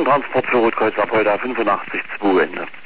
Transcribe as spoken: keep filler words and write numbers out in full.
Transport für Rotkreuz ab heute fünfundachtzig zwei Ende.